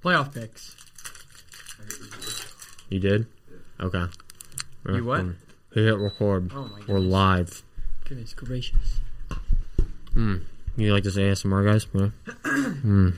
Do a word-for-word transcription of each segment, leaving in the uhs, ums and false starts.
Playoff picks. You did? Okay. You what? He hit record. Oh my god. We're live. Goodness gracious. Mm. You like this A S M R, guys? Yeah. mm.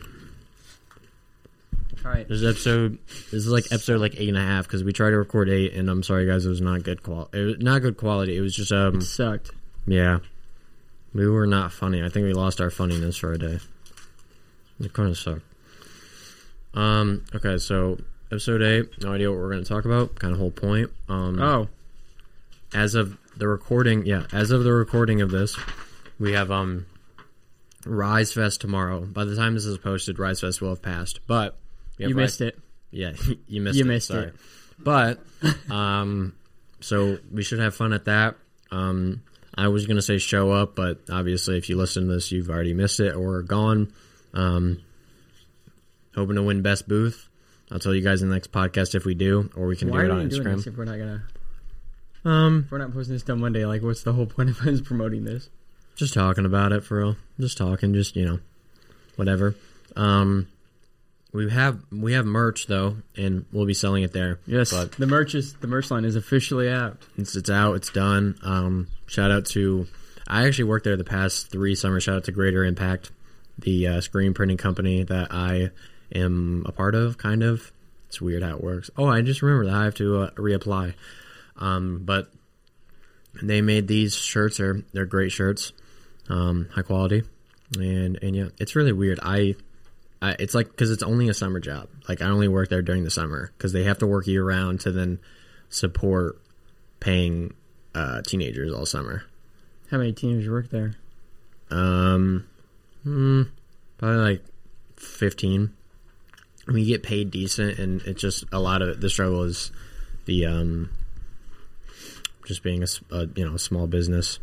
All right. This is episode. This is like episode like eight and a half because we tried to record eight, and I'm sorry, guys, it was not good quality. It was not good quality. It was just um. It sucked. Yeah, we were not funny. I think we lost our funniness for a day. It kind of sucked. Um. Okay, so episode eight. No idea what we're going to talk about. Kind of whole point. Um. Oh. As of the recording, yeah. As of the recording of this, we have um. Rise Fest tomorrow. By the time this is posted, Rise Fest will have passed. But you Rise- missed it. Yeah, you missed you it. missed Sorry. it. But um, so we should have fun at that. Um, I was gonna say show up, but obviously, if you listen to this, you've already missed it or gone. Um, hoping to win best booth. I'll tell you guys in the next podcast if we do, or we can Why do it are on we doing Instagram. this if we're not gonna? Um, If we're not posting this till Monday, like, what's the whole point of us promoting this? just talking about it for real. Just talking. Just you know, whatever. Um. We have we have merch though, and we'll be selling it there. Yes, but the merch is the merch line is officially out. It's it's out. It's done. Um, shout out to I actually worked there the past three summers. Shout out to Greater Impact, the uh, screen printing company that I am a part of. Kind of. It's weird how it works. Oh, I just remembered that I have to uh, reapply. Um, but they made these shirts. Are they're great shirts, um, high quality, and and yeah, it's really weird. I. I, it's like because it's only a summer job. Like I only work there during the summer because they have to work year round to then support paying uh, teenagers all summer. How many teenagers work there? Um, hmm, probably like fifteen. I mean, you get paid decent, and it's just a lot of it. The struggle is the um, just being a, s- a you know a small business.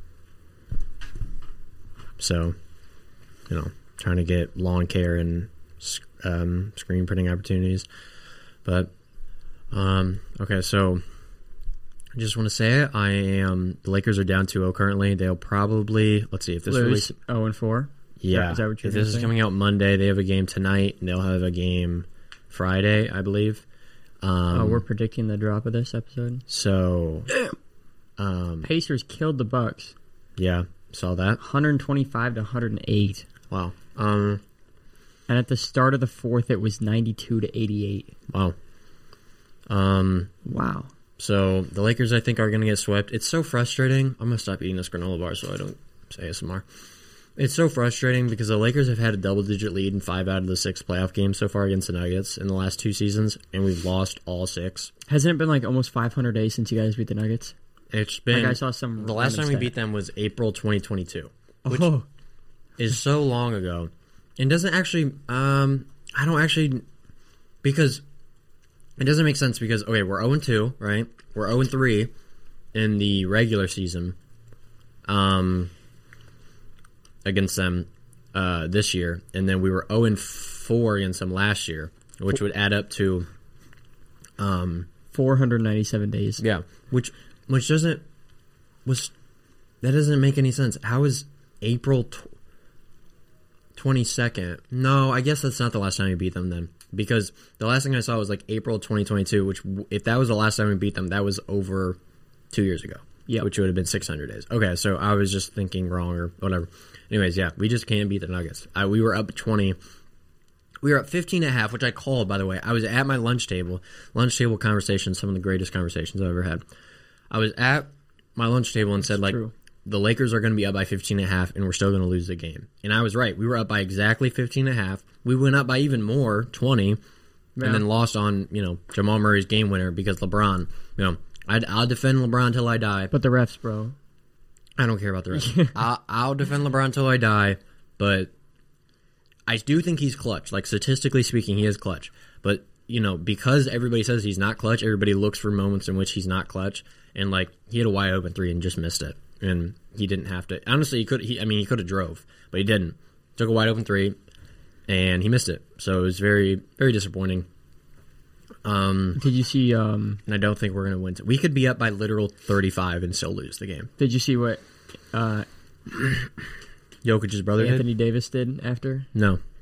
So, you know, trying to get lawn care and Um, screen printing opportunities, but um, okay. So I just want to say it. I am. The Lakers are down two oh currently. They'll probably let's see if this release. zero and four. Yeah, Is that what you're if this is saying? coming out Monday, they have a game tonight, and they'll have a game Friday, I believe. Um, Oh, we're predicting the drop of this episode. so. Um, Pacers killed the Bucks, yeah, saw that. one twenty-five to one oh eight. Wow. Um. And at the start of the fourth, it was ninety-two to eighty-eight. Wow. Um. Wow. So the Lakers, I think, are going to get swept. It's so frustrating. I'm going to stop eating this granola bar so I don't say A S M R. It's so frustrating because the Lakers have had a double-digit lead in five out of the six playoff games so far against the Nuggets in the last two seasons, and we've lost all six. Hasn't it been like almost five hundred days since you guys beat the Nuggets? It's been. Like I saw some the last random time we stat. beat them was April twenty twenty-two, which Oh, is so long ago. And doesn't actually. Um, I don't actually because it doesn't make sense because okay, we're zero and two, right? We're zero and three in the regular season. Um. Against them uh, this year, and then we were zero and four against them last year, which would add up to, um, four hundred ninety-seven days. yeah, which which doesn't was that doesn't make any sense. How is April twenty second? No, I guess that's not the last time we beat them then, because the last thing I saw was like April twenty twenty two, which if that was the last time we beat them, that was over two years ago. Yep. Which would have been six hundred days. Okay, so I was just thinking wrong or whatever. Anyways, yeah, we just can't beat the Nuggets. I, we were up twenty. We were up fifteen and a half, which I called, by the way. I was at my lunch table. Lunch table conversations, some of the greatest conversations I've ever had. I was at my lunch table and said, like, true. the Lakers are going to be up by fifteen and a half, and we're still going to lose the game. And I was right. We were up by exactly fifteen and a half. We went up by even more, twenty, Yeah. and then lost on, you know, Jamal Murray's game winner because LeBron, you know, I'd, I'll defend LeBron till I die. But the refs, bro. I don't care about the rest. I'll, I'll defend LeBron till I die, but I do think he's clutch. Like, statistically speaking, he is clutch. But, you know, because everybody says he's not clutch, everybody looks for moments in which he's not clutch. And, like, he had a wide open three and just missed it. And he didn't have to. Honestly, he could. He, I mean, he could have drove, but he didn't. Took a wide open three, and he missed it. So it was very, very disappointing. Um, Did you see? Um, and I don't think we're going to win. We could be up by literal thirty-five and still lose the game. did you see what uh, Jokic's brother did? Anthony Davis did after? No.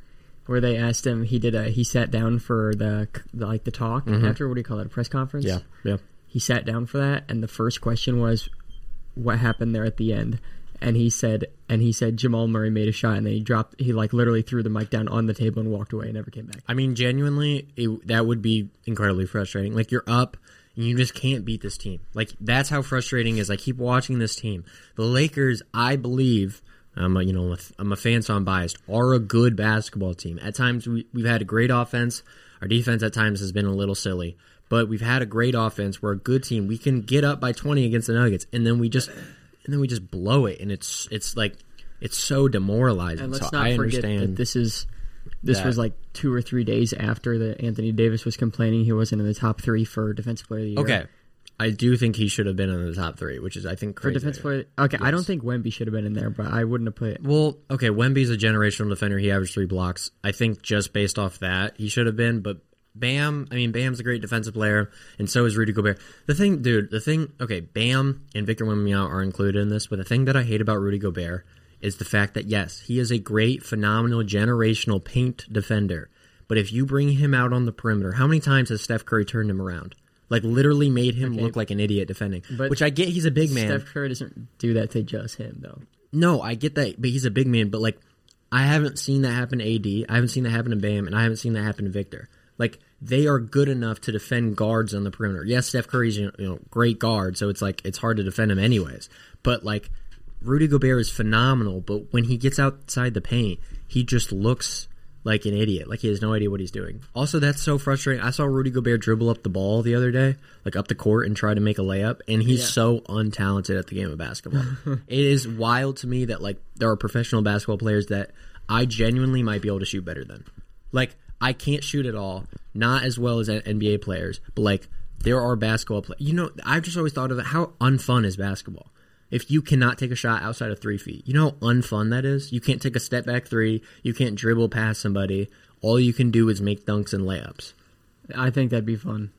where they asked him. He did a. He sat down for the, the like the talk Mhm. after. What do you call it? A press conference. Yeah, yeah. He sat down for that, and the first question was, "What happened there at the end?" And he said, and he said Jamal Murray made a shot, and then he dropped. He like literally threw the mic down on the table and walked away and never came back. I mean, genuinely, it, that would be incredibly frustrating. Like, you're up, and you just can't beat this team. Like, that's how frustrating it is. I keep watching this team. The Lakers, I believe, I'm a, you know, I'm a fan, so I'm biased, are a good basketball team. At times, we, we've had a great offense. Our defense at times has been a little silly. But we've had a great offense. We're a good team. We can get up by twenty against the Nuggets, and then we just and then we just blow it, and it's it's like it's so demoralizing. And let's so not I forget understand that this is this that. was like two or three days after that Anthony Davis was complaining he wasn't in the top three for Defensive Player of the Year. Okay, I do think he should have been in the top three, which is I think For crazy. Defensive Player, okay, I don't Yes. think Wemby should have been in there, but I wouldn't have put it. Well, okay, Wemby's a generational defender. He averaged three blocks. I think just based off that, he should have been. But Bam, I mean, Bam's a great defensive player, and so is Rudy Gobert. The thing, dude, the thing, okay, Bam and Victor Wembanyama are included in this, but the thing that I hate about Rudy Gobert is the fact that, yes, he is a great, phenomenal, generational paint defender. But if you bring him out on the perimeter, how many times has Steph Curry turned him around? Like, literally made him Okay. look like an idiot defending. But Which I get, he's a big man. Steph Curry doesn't do that to just him, though. No, I get that, but he's a big man. But, like, I haven't seen that happen to A D. I haven't seen that happen to Bam, and I haven't seen that happen to Victor. Like, they are good enough to defend guards on the perimeter. Yes, Steph Curry's you know great guard, so it's like it's hard to defend him anyways. But like Rudy Gobert is phenomenal, but when he gets outside the paint, he just looks like an idiot. Like he has no idea what he's doing. Also, that's so frustrating. I saw Rudy Gobert dribble up the ball the other day, like up the court and try to make a layup, and he's Yeah. so untalented at the game of basketball. It is wild to me that like there are professional basketball players that I genuinely might be able to shoot better than. Like I can't shoot at all, not as well as N B A players, but like there are basketball players. You know, I've just always thought of it, how unfun is basketball? If you cannot take a shot outside of three feet, you know how unfun that is? You can't take a step back three, you can't dribble past somebody. All you can do is make dunks and layups. I think that'd be fun.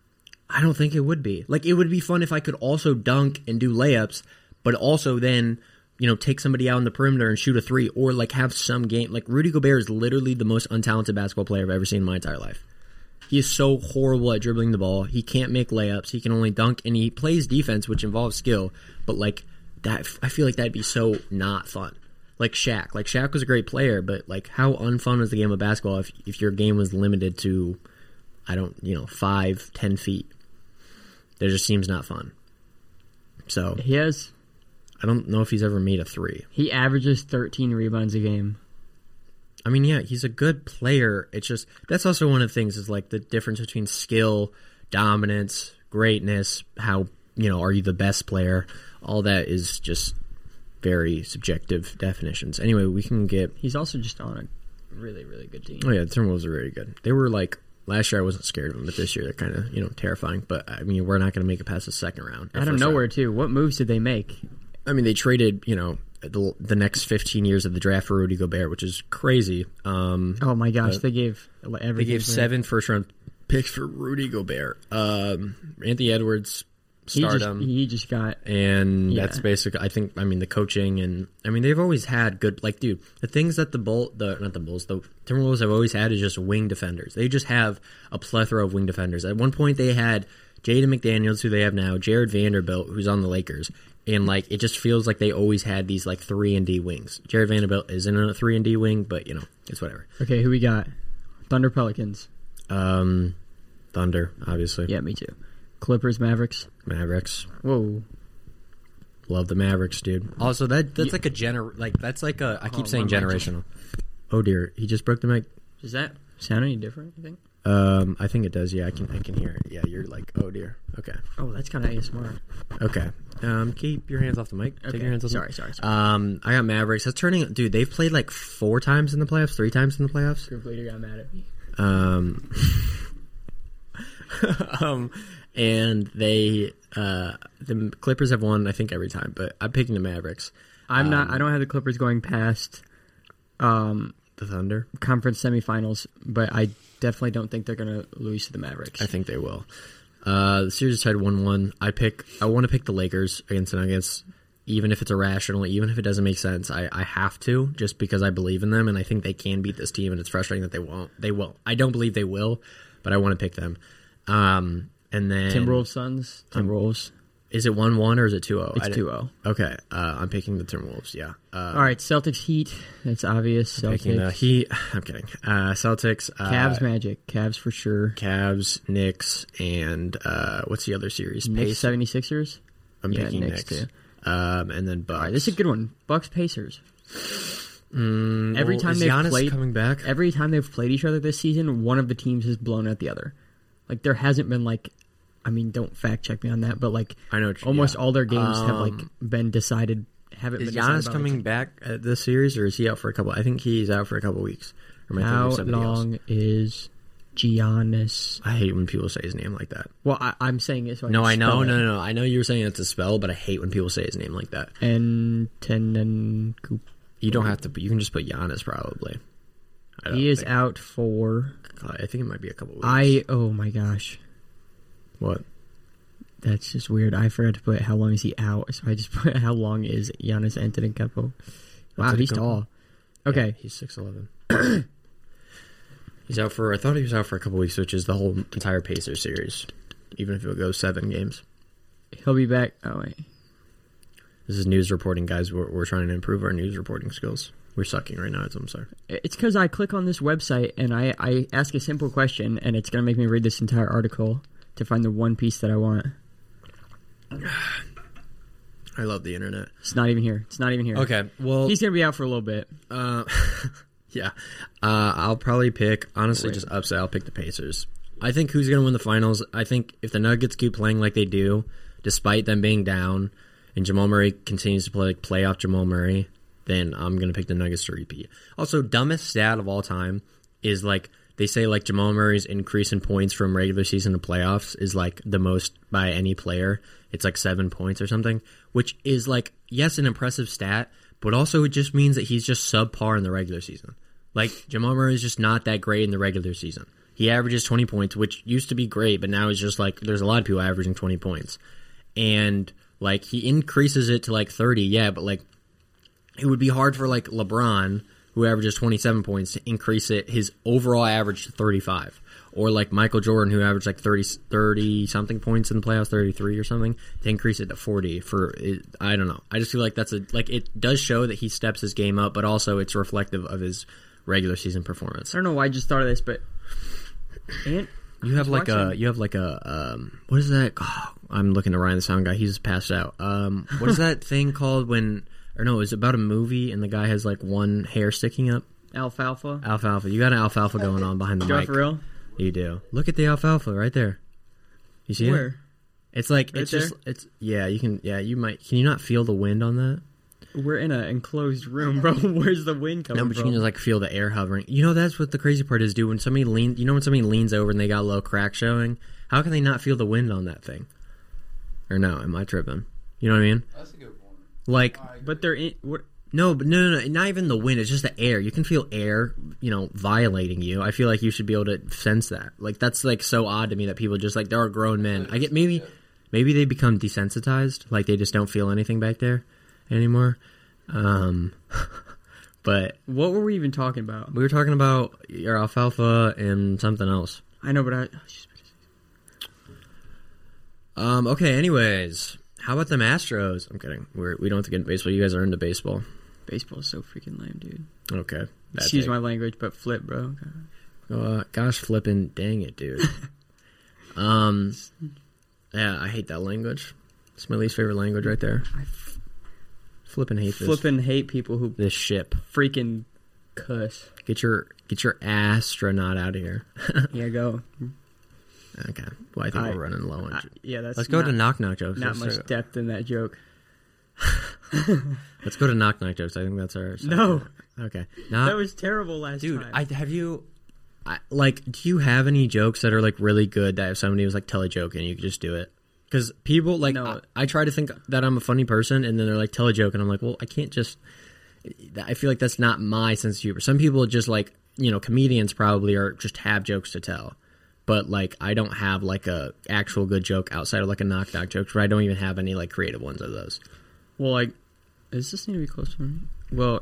I don't think it would be. Like, it would be fun if I could also dunk and do layups, but also then, you know, take somebody out in the perimeter and shoot a three, or like have some game. Like Rudy Gobert is literally the most untalented basketball player I've ever seen in my entire life. He is so horrible at dribbling the ball. He can't make layups. He can only dunk, and he plays defense, which involves skill. But like that, I feel like that'd be so not fun. Like Shaq. Like Shaq was a great player, but like how unfun was the game of basketball if if your game was limited to, I don't, you know, five, ten feet. That just seems not fun. So He has. I don't know if he's ever made a three. He averages thirteen rebounds a game. I mean, yeah, he's a good player. It's just that's also one of the things is like the difference between skill, dominance, greatness. How you know are you the best player? All that is just very subjective definitions. Anyway, we can get. He's also just on a really, really good team. Oh yeah, the Timberwolves are very good. They were like last year. I wasn't scared of them, but this year they're kind of you know terrifying. But I mean, we're not going to make it past the second round. Out of first nowhere, round. too. What moves did they make? I mean, they traded you know the, the next fifteen years of the draft for Rudy Gobert, which is crazy. Um, Oh, my gosh. Uh, they gave everything. They gave for him. seven first round picks for Rudy Gobert. Um, Anthony Edwards, He just, stardom, he just got. and yeah. that's basically. I think. I mean, the coaching and I mean, they've always had good. Like, dude, the things that the Bull, the not the Bulls, the Timberwolves have always had is just wing defenders. They just have a plethora of wing defenders. At one point, they had Jaden McDaniels, who they have now, Jared Vanderbilt, who's on the Lakers. And, like, it just feels like they always had these, like, three and D wings. Jared Vanderbilt isn't a three and D wing, but, you know, it's whatever. Okay, who we got? Thunder Pelicans. Um, Thunder, obviously. Yeah, me too. Clippers, Mavericks. Mavericks. Whoa. Love the Mavericks, dude. Also, that that's like a gener... Like, that's like a... I keep Oh, saying my mic generational. Oh, dear. He just broke the mic. Does that sound any different, you think? Um, I think it does. Yeah, I can I can hear it. Yeah, you're like, oh, dear. Okay. Oh, that's kind of A S M R. Okay. Um, keep your hands off the mic. Take Okay. your hands off the Sorry, mic. sorry, sorry. Um, I got Mavericks. That's turning... Dude, they've played like four times in the playoffs, three times in the playoffs. Group leader got mad at me. Um, um, and they, uh, the Clippers have won, I think, every time, but I'm picking the Mavericks. I'm not. Um, I don't have the Clippers going past um, The Thunder? conference semifinals, but I definitely don't think they're going to lose to the Mavericks. I think they will. Uh, the series is tied one one. I pick, I want to pick the Lakers against the Nuggets. even if it's irrational, even if it doesn't make sense. I, I have to, just because I believe in them, and I think they can beat this team, and it's frustrating that they won't. They will. I don't believe they will, but I want to pick them. Um, and then Timberwolves Suns. Timberwolves. Is it one one or is it two oh? It's two oh. Okay, uh, I'm picking the Timberwolves, yeah. Uh, All right, Celtics Heat. It's obvious. Celtics. Picking the Heat. I'm kidding. Uh, Celtics. Uh, Cavs Magic. Cavs for sure. Cavs, Knicks, and uh, what's the other series? Knicks Pace? seventy-sixers. I'm yeah, picking Knicks. Knicks. Too. Um, and then Bucks. All right, this is a good one. Bucks Pacers. Mm, every well, time is they've Giannis played, coming back? Every time they've played each other this season, one of the teams has blown out the other. Like there hasn't been like, I mean, don't fact check me on that, but like, I know what you- almost yeah. all their games have like Um, been decided. Haven't Is been decided Giannis by, coming like, back at this series, or is he out for a couple? I think he's out for a couple weeks. Or am I How thinking of somebody long else? is Giannis? I hate when people say his name like that. Well, I, I'm saying it. So I No, can I know, spell no, it. no, no. I know you were saying it's a spell, but I hate when people say his name like that. Antetokounmpo. You don't have to. You can just put Giannis probably. I don't He is think- out for. I think it might be a couple weeks. I oh my gosh, what? that's just weird. I forgot to put how long is he out, so I just put how long is Giannis Antetokounmpo. Wow, he's Antetokounmpo? tall. Okay, Yeah, he's six eleven. He's out for. I thought he was out for a couple weeks, which is the whole entire Pacers series, even if it goes seven games. he'll be back. Oh wait, This is news reporting, guys. We're, we're trying to improve our news reporting skills. We're sucking right now, so I'm sorry. it's because I click on this website and I I ask a simple question and it's gonna make me read this entire article to find the one piece that I want. I love the internet. It's not even here. It's not even here. Okay, well, He's gonna be out for a little bit. uh, yeah, uh, I'll probably pick. Honestly, Wait. just upset. I'll pick the Pacers. I think who's going to win the finals. I think if the Nuggets keep playing like they do, despite them being down, and Jamal Murray continues to play like playoff Jamal Murray, then I'm going to pick the Nuggets to repeat. Also, dumbest stat of all time is like they say like Jamal Murray's increase in points from regular season to playoffs is like the most by any player. It's like seven points or something, which is like, yes, an impressive stat, but also it just means that he's just subpar in the regular season. Like Jamal Murray is just not that great in the regular season. He averages twenty points, which used to be great, but now it's just like there's a lot of people averaging twenty points. And like he increases it to like thirty, yeah, but like it would be hard for like LeBron, who averages twenty-seven points, to increase it his overall average to thirty-five. Or like Michael Jordan, who averaged like thirty, thirty something points in the playoffs, thirty-three or something, to increase it to forty. For it, I don't know. I just feel like that's a like it does show that he steps his game up, but also it's reflective of his regular season performance. I don't know why I just thought of this, but Ant, You have like watching- a you have like a um what is that? Oh, I'm looking to Ryan the sound guy. He's passed out. Um, what is that thing called when? Or no, it's about a movie and the guy has like one hair sticking up. alfalfa. Alfalfa. You got an alfalfa going on behind the Do I mic. for real? You do. Look at the alfalfa right there. You see it? Where? It's like Right it's just it's yeah. You can yeah. You might. Can you not feel the wind on that? We're in an enclosed room, bro. Where's the wind coming No, but you from? can just like feel the air hovering. You know that's what the crazy part is, dude. When somebody lean, you know when somebody leans over and they got a little crack showing. How can they not feel the wind on that thing? Or no? Am I tripping? You know what I mean? That's a good point. Like But they're in. What? no, but no, no, no, not even the wind. It's just the air. You can feel air, you know, violating you. I feel like you should be able to sense that. Like that's like so odd to me that people just like there are grown men. I get maybe, maybe they become desensitized. Like they just don't feel anything back there anymore. Um, but What were we even talking about? we were talking about your alfalfa and something else. I know, but I. Um. Okay. Anyways, how about the Astros? I'm kidding. We're we don't have to get into baseball. You guys are into baseball. Baseball is so freaking lame, dude. Okay. Bad Excuse take. my language, but flip, bro. Uh, gosh, flipping, dang it, dude. um, yeah, I hate that language. It's my least favorite language right there. I f- Flipping hate this. flipping hate people who this ship. freaking cuss. Get your get your astronaut out of here. Yeah, go. Okay. Well, I think I- we're running low on. I, yeah, that's. Let's go not, to knock knock jokes. Not Let's, much depth in that joke. let's go to knock knock jokes. I think that's our. No, Okay. Not, that was terrible last dude. time. I have you. I, like, do you have any jokes that are like really good that if somebody was like tell a joke and you could just do it? Because people like No. I, I try to think that I'm a funny person and then they're like tell a joke and I'm like, well, I can't just. I feel like that's not my sense of humor. Some people just like you know comedians probably are just have jokes to tell, but like I don't have like a actual good joke outside of like a knock knock jokes where I don't even have any like creative ones of those. Well, like, does this need to be close for me? Well,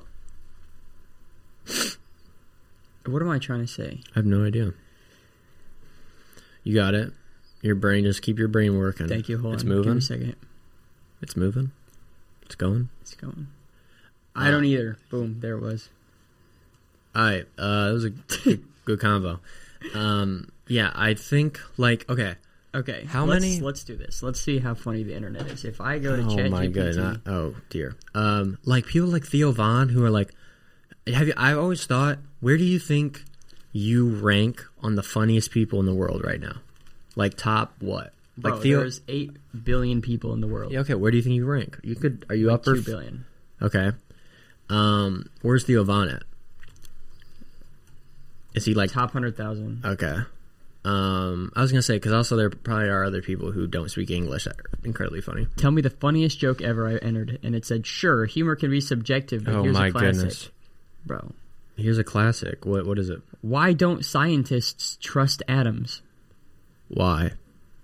what am I trying to say? I have no idea. You got it. Your brain, just keep your brain working. Thank you. Hold it's on. moving. Give me a second. It's moving. It's going. It's going. I don't either. Boom. There it was. All right. Uh, that was a good, good convo. Um, yeah, I think, like, okay. Okay. How let's, many? Let's do this. Let's see how funny the internet is. If I go to Oh, ChatGPT. my God. Not, oh, dear. Um, like, people like Theo Von who are like, have you, I always thought, where do you think you rank on the funniest people in the world right now? Like, top what? Bro, Like Theo. there's eight billion people in the world. Yeah, okay. Where do you think you rank? You could. Are you like upper? two billion. Okay. Um, where's Theo Von at? Is he like Top hundred thousand. Okay. Um, I was gonna say because also there probably are other people who don't speak English that are incredibly funny. Tell me the funniest joke ever I entered, and it said, "Sure, humor can be subjective, but Oh here's my a classic." goodness, Bro. here's a classic. What what is it? Why don't scientists trust atoms? Why?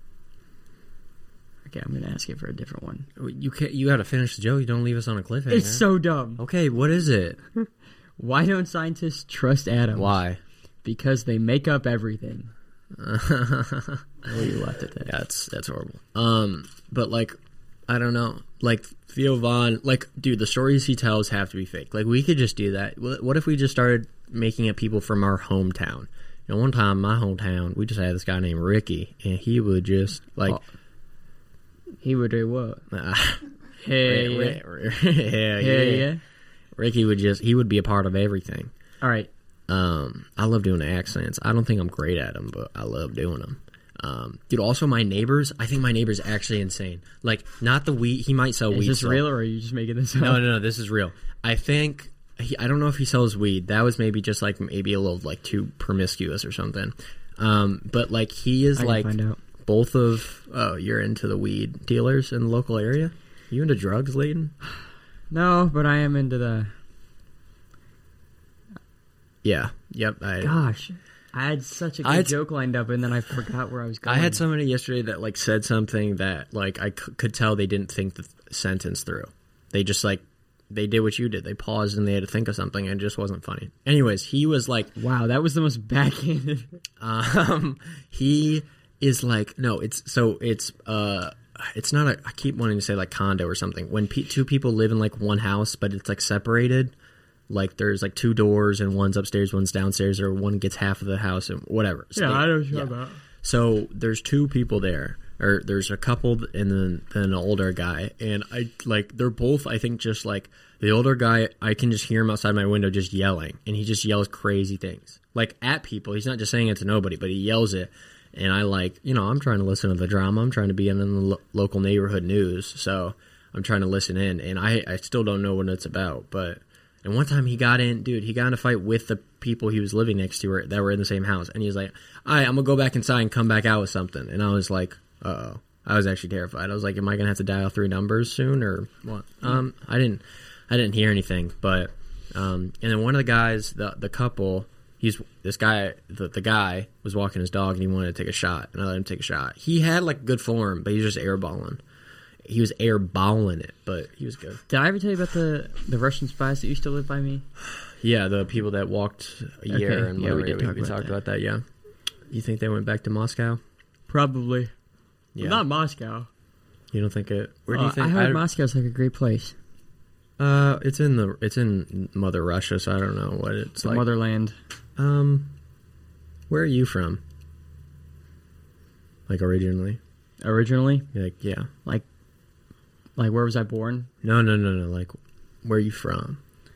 Okay, I'm gonna ask you for a different one. You can't. You got to finish the joke. You don't leave us on a cliffhanger. It's so dumb. Okay. What is it? Why don't scientists trust atoms? Why? Because they make up everything. Well, you left it there. Yeah, that's that's horrible. Um, but like, I don't know. Like Theo Von, like, dude, the stories he tells have to be fake. Like, we could just do that. What what if we just started making up people from our hometown? You know, one time in my hometown, we just had this guy named Ricky, and he would just like, Oh. He would do what? uh, Hey, yeah, yeah. yeah, Hey, yeah. yeah. Ricky would just he would be a part of everything. All right. Um, I love doing accents. I don't think I'm great at them, but I love doing them. Um, dude, also my neighbors. I think my neighbor's actually insane. Like, not the weed. He might sell Is weed. this still. real, or are you just making this up? No, no, no. This is real. I think he, I don't know if he sells weed. That was maybe just like maybe a little like too promiscuous or something. Um, but like he is I can like find out. both of. Oh, you're into the weed dealers in the local area. You into drugs, Layden? No, but I am into the. Yeah. Yep. I, Gosh, I had such a good I had- joke lined up, and then I forgot where I was going. I had somebody yesterday that like said something that like I c- could tell they didn't think the sentence through. They just like they did what you did. They paused and they had to think of something, and it just wasn't funny. Anyways, he was like, Wow, that was the most backhanded. um, he is like, no, it's so it's uh, it's not a. I keep wanting to say like condo or something. When pe- two people live in like one house, but it's like separated. Like there's like two doors and one's upstairs, one's downstairs, or one gets half of the house and whatever. So Yeah, they- I know what you're talking about. So there's two people there, or there's a couple and then, then an older guy, and I like they're both. I think just like the older guy, I can just hear him outside my window just yelling, and he just yells crazy things like at people. He's not just saying it to nobody, but he yells it, and I like you know I'm trying to listen to the drama. I'm trying to be in the lo- local neighborhood news, so I'm trying to listen in, and I I still don't know what it's about, but. And one time he got in, dude, he got in a fight with the people he was living next to or, that were in the same house. And he was like, all right, I'm going to go back inside and come back out with something. And I was like, uh-oh. I was actually terrified. I was like, am I going to have to dial three numbers soon or what? Um, I didn't I didn't hear anything. But, um, and then one of the guys, the the couple, he's, this guy, the, the guy was walking his dog and he wanted to take a shot. And I let him take a shot. He had like good form, but he was just airballing. He was airballing it, but he was good. Did I ever tell you about the, the Russian spies that used to live by me? Yeah, the people that walked a year Okay, and yeah, we whatever. did talk we about talked that. about that. Yeah, you think they went back to Moscow? Probably. Yeah, Not Moscow. you don't think it? Where do you Uh, think? I heard I- Moscow's like a great place. Uh, it's in the it's in Mother Russia, so I don't know what it's The like. motherland. Um, where are you from? Like originally? Originally? Like yeah. Like, like where was I born? No, no, no, no. Like, where are you from?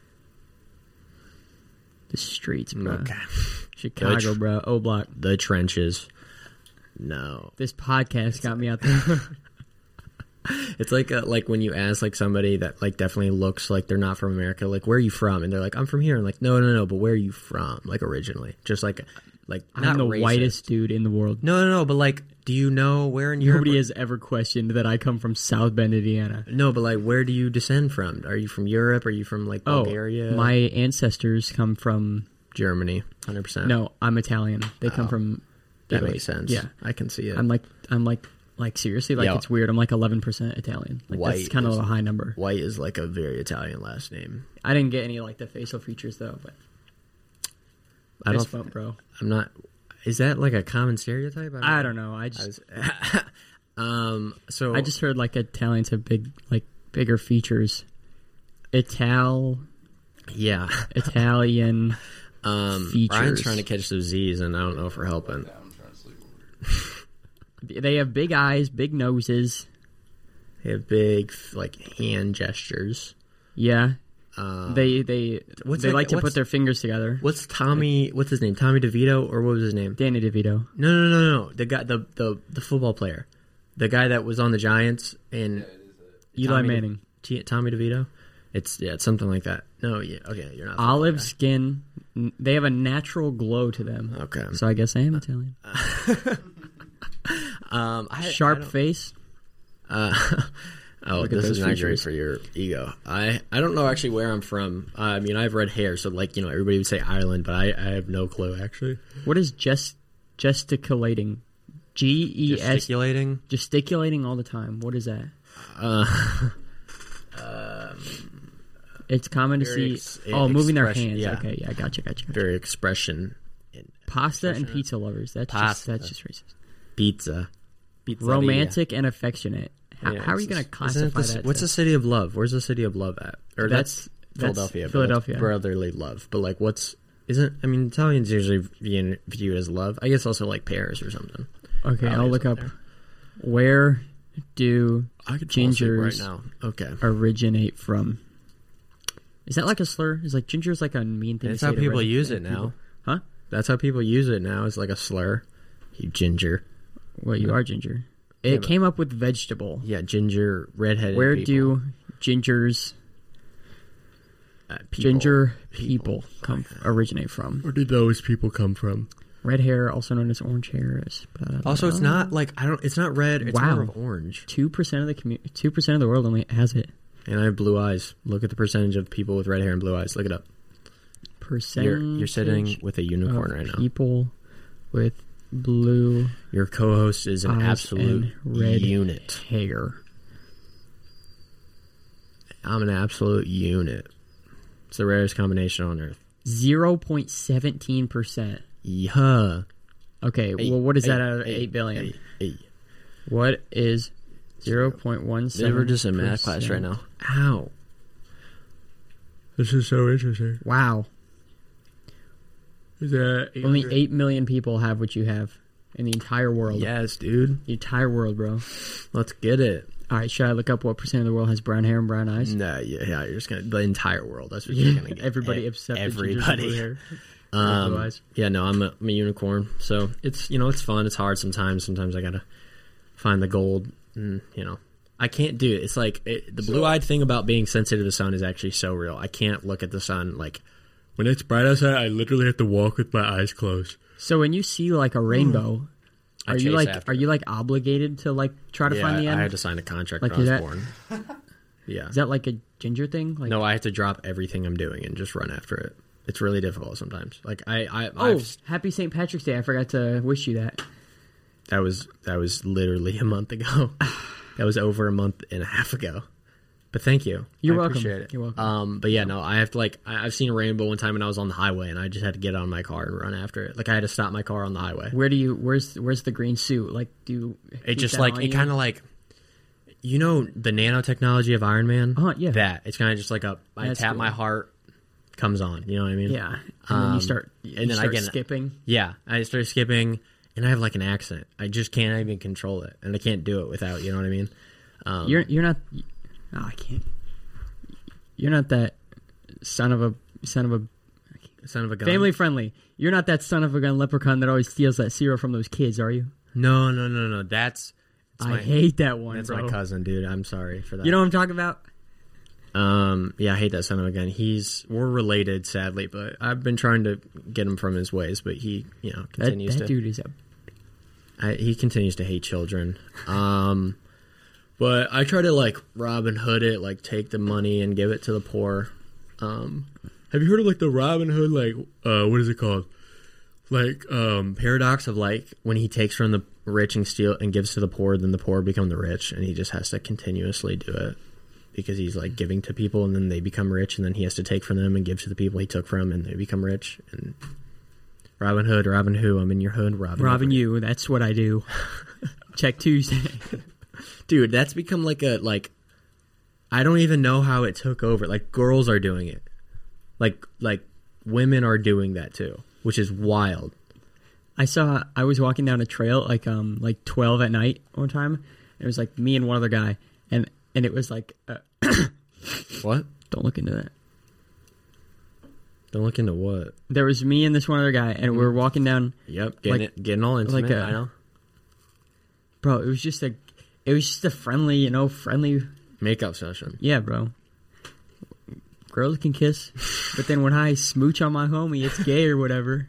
The streets, bro. Okay. Chicago, Dutch. bro. O Block. The trenches. No. This podcast got me out there. It's like uh, like when you ask like somebody that like definitely looks like they're not from America, like where are you from? And they're like, I'm from here. And like, no, no, no, but where are you from? Like originally, just like like not I'm the racist. whitest dude in the world. No, no, no, but like, do you know where in Europe? Nobody has ever questioned that I come from South Bend, Indiana. No, but like, where do you descend from? Are you from Europe? Are you from like Bulgaria? Oh, my ancestors come from. Germany, hundred percent. No, I'm Italian. They come Oh. from. that Italy. makes sense. Yeah, I can see it. I'm like I'm like Like seriously, like Yeah. it's weird. I'm like eleven percent Italian. Like White that's kind of is- a high number. White is like a very Italian last name. I didn't get any like the facial features though, but I don't. fist bump, bro. I'm not. Is that like a common stereotype? I don't know. I just I was, um. So I just heard like Italians have big like bigger features. Ital yeah. Italian. Um. Features. Ryan's trying to catch those Z's, and I don't know if we're helping. They have big eyes, big noses. They have big like hand gestures. Yeah. Um, They they what's they like- like to what's- put their fingers together. What's Tommy? What's his name? Tommy DeVito, or what was his name? Danny DeVito. No, no, no, no. The guy, the the the football player, the guy that was on the Giants and Eli Tommy Manning. De, Tommy DeVito. It's yeah, it's something like that. No, yeah, okay, you're not a football Olive guy. skin. N- They have a natural glow to them. Okay. So I guess I am Italian. Um, I, Sharp I don't- face. Uh, oh, Look at this those is not great features. for your ego. I, I don't know actually where I'm from. Uh, I mean, I have red hair, so like you know, everybody would say Ireland, but I, I have no clue actually. What is gest gesticulating? G E S Gesticulating. gesticulating all the time. What is that? Uh, It's common to Very see. ex- oh, moving their expression, hands. yeah. Okay, yeah, gotcha, gotcha, gotcha. very expression. In Pasta and expression. pizza lovers. That's Pasta. just that's just racist. Pizza. Pizzeria. Romantic and affectionate. How, Yeah, how are it's you going to just- classify isn't it the- that? What's to- the city of love? Where's the city of love at? Or That's- that's, that's Philadelphia. but Philadelphia. that's brotherly love. But like, what's isn't? I mean, Italians usually view, viewed as love. I guess also like Paris or something. Okay, I'll Probably look is up. there. Where do I could fall asleep right gingers now. Okay. originate from? Is that like a slur? Is like ginger is like a mean thing? That's to how say to people red- use red it now. people? Huh? That's how people use it now. It's like a slur. You ginger. Well, you are ginger. It Yeah, but- came up with vegetable. Yeah, ginger, redheaded. Where people. do gingers, Uh, people. ginger People. people, come originate from? Where did those people come from? Red hair, also known as orange hair, is blah, blah, Also, it's blah. not like I don't. It's not red. It's Wow. more of orange. Two percent of the community. Two percent of the world only has it. And I have blue eyes. Look at the percentage of people with red hair and blue eyes. Look it up. Percentage. You're you're sitting with a unicorn of right now. People with blue Your co-host is an eyes absolute and red unit. hair. I'm an absolute unit. It's the rarest combination on earth. Zero point seventeen percent. Yeah. Okay, Eight, well, what is that eight, out of eight, eight billion? eight, eight. What is zero point one seven? We're just in math class right now. Ow. This is so interesting. Wow. Is that Only eight million people have what you have in the entire world. Yes, dude. The entire world, bro. Let's get it. All right, should I look up what percent of the world has brown hair and brown eyes? No, yeah, yeah, you're just gonna the entire world. That's what you're gonna get. Everybody E- except the gingers with blue everybody. hair. Um, Blue eyes. yeah, no, I'm a, I'm a unicorn. So it's you know it's fun. It's hard sometimes. Sometimes I gotta find the gold. And, you know, I can't do it. It's like it, the blue-eyed thing about being sensitive to the sun is actually so real. I can't look at the sun like when it's bright outside. I literally have to walk with my eyes closed. So when you see like a rainbow, I are you chase like after are it. you like obligated to like try to Yeah, find the I, end? I had to sign a contract Like, when I is was that- born. Yeah. Is that like a ginger thing? Like, No, I have to drop everything I'm doing and just run after it. It's really difficult sometimes. Like I, I, Oh, I've, happy Saint Patrick's Day! I forgot to wish you that. that was that was literally a month ago. That was over a month and a half ago. But thank you. You're I welcome. Appreciate it. You're welcome. Um, but yeah, no, I have to like I, I've seen a rainbow one time when I was on the highway, and I just had to get out of my car and run after it. Like I had to stop my car on the highway. Where do you? Where's Where's the green suit? Like, do you It keep just that like on it you? kind of like, you know, the nanotechnology of Iron Man. Uh-huh, yeah. That it's kind of just like a I That's tap cool. my heart, comes on. You know what I mean? Yeah, and then you Um, start. You and then I start get- skipping. Yeah, I started skipping, and I have like an accent. I just can't even control it, and I can't do it without. You know what I mean? Um, You're you're not. Oh, I can't. You're not that son of a son of a son of a gun. family friendly. You're not that son of a gun leprechaun that always steals that cereal from those kids, are you? No, no, no, no. That's it's I my, hate that one. that's bro. my cousin, dude. I'm sorry for that. You know what I'm talking about? Um, yeah, I hate that son of a gun. He's we're related, sadly, but I've been trying to get him from his ways, but he, you know, That, continues that to. dude is a. I, he continues to hate children. Um, but I try to like Robin Hood it, like take the money and give it to the poor. Um, have you heard of like the Robin Hood, like uh, what is it called? Like um, paradox of like when he takes from the rich and steal and gives to the poor, then the poor become the rich, and he just has to continuously do it because he's like giving to people, and then they become rich, and then he has to take from them and give to the people he took from, and they become rich. And Robin Hood, Robin who? I'm in your hood, Robin. Robin you. That's what I do. Check Tuesday, dude. That's become like a like. I don't even know how it took over. Like girls are doing it, like like women are doing that too, which is wild. I saw, I was walking down a trail, like, um, like twelve at night one time. It was like me and one other guy. And, and it was like, uh, what? Don't look into that. Don't look into what? There was me and this one other guy, and mm-hmm. we were walking down. Yep. Getting like, it, getting all intimate. Like a, I know. Bro, it was just a, it was just a friendly, you know, friendly. Makeup session. Yeah, bro. Girls can kiss. But then when I smooch on my homie, it's gay or whatever.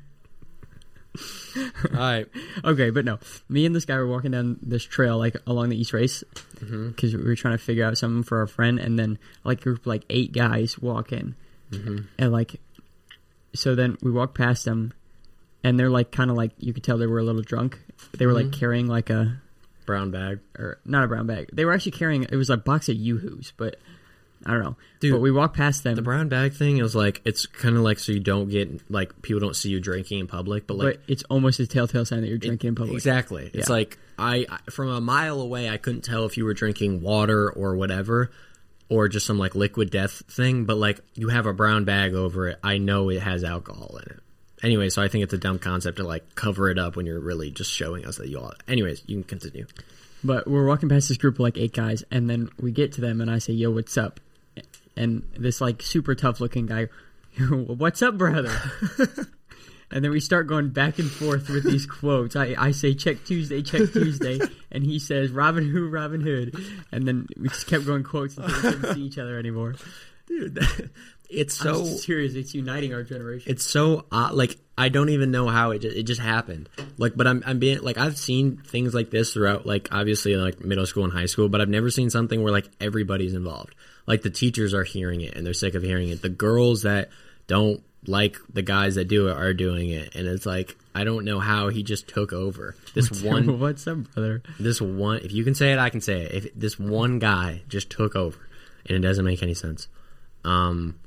All right. Okay, but no. Me and this guy were walking down this trail, like, along the East Race, because mm-hmm. we were trying to figure out something for our friend, and then, like, a group of, like, eight guys walk in. Mm-hmm. And, like, so then we walk past them, and they're, like, kind of, like, you could tell they were a little drunk. They were, mm-hmm. like, carrying, like, a... brown bag. Or, not a brown bag. They were actually carrying, it was a box of Yoo-Hoos, but... I don't know. Dude, but we walked past them. The brown bag thing is like, it's kind of like so you don't get, like, people don't see you drinking in public, but like... But it's almost a telltale sign that you're drinking it, in public. Exactly. Yeah. It's like, I, I from a mile away, I couldn't tell if you were drinking water or whatever, or just some, like, liquid death thing, but, like, you have a brown bag over it, I know it has alcohol in it. Anyway, so I think it's a dumb concept to, like, cover it up when you're really just showing us that you all... Anyways, you can continue. But we're walking past this group of, like, eight guys, and then we get to them, and I say, yo, what's up? And this, like, super tough-looking guy, what's up, brother? And then we start going back and forth with these quotes. I, I say, check Tuesday, check Tuesday. And he says, Robin Hood, Robin Hood. And then we just kept going quotes until we couldn't see each other anymore. Dude, that, it's so... I'm serious. It's uniting our generation. It's so... Uh, like, I don't even know how it just, it just happened. Like, but I'm, I'm being... Like, I've seen things like this throughout, like, obviously, like, middle school and high school, but I've never seen something where, like, everybody's involved. Like, the teachers are hearing it, and they're sick of hearing it. The girls that don't like the guys that do it are doing it. And it's like, I don't know how he just took over. This what's one... Up, what's up, brother? This one... If you can say it, I can say it. If this one guy just took over, and it doesn't make any sense. Um...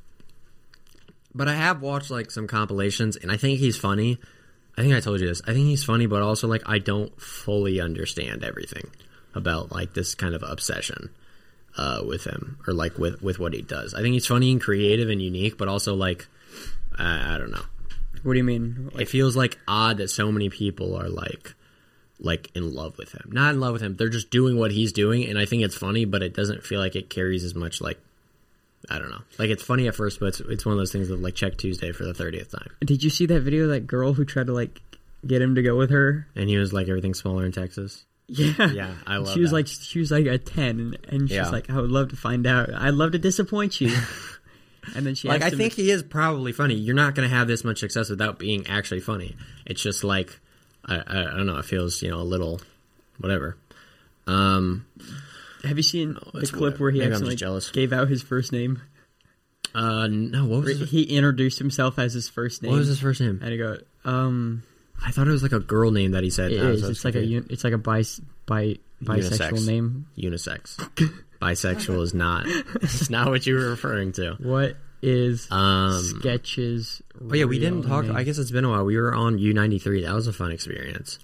But I have watched, like, some compilations, and I think he's funny. I think I told you this. I think he's funny, but also, like, I don't fully understand everything about, like, this kind of obsession uh, with him, or, like, with, with what he does. I think he's funny and creative and unique, but also, like, I, I don't know. What do you mean? Like, it feels, like, odd that so many people are, like, like, in love with him. Not in love with him. They're just doing what he's doing, and I think it's funny, but it doesn't feel like it carries as much, like, I don't know. Like, it's funny at first, but it's, it's one of those things of, like, check Tuesday for the thirtieth time. Did you see that video of that girl who tried to, like, get him to go with her? And he was like, everything's smaller in Texas? Yeah. Yeah, I love she was that. like She was like a ten, and, and she's yeah. like, I would love to find out. I'd love to disappoint you. And then she Like, I him think to, he is probably funny. You're not going to have this much success without being actually funny. It's just like, I, I, I don't know, it feels, you know, a little, whatever. Um... Have you seen oh, the clip whatever. where he Maybe actually gave out his first name? Uh, no, what was it? He introduced himself as his first name. What was his first name? And he go, um... I thought it was like a girl name that he said. It no, is. It's like, a, it's like a bis, bi, bisexual Unisex. name. Unisex. Bisexual is not. It's not what you were referring to. What is um, Sketch's Oh, yeah, we didn't talk... name? I guess it's been a while. We were on U ninety-three. That was a fun experience.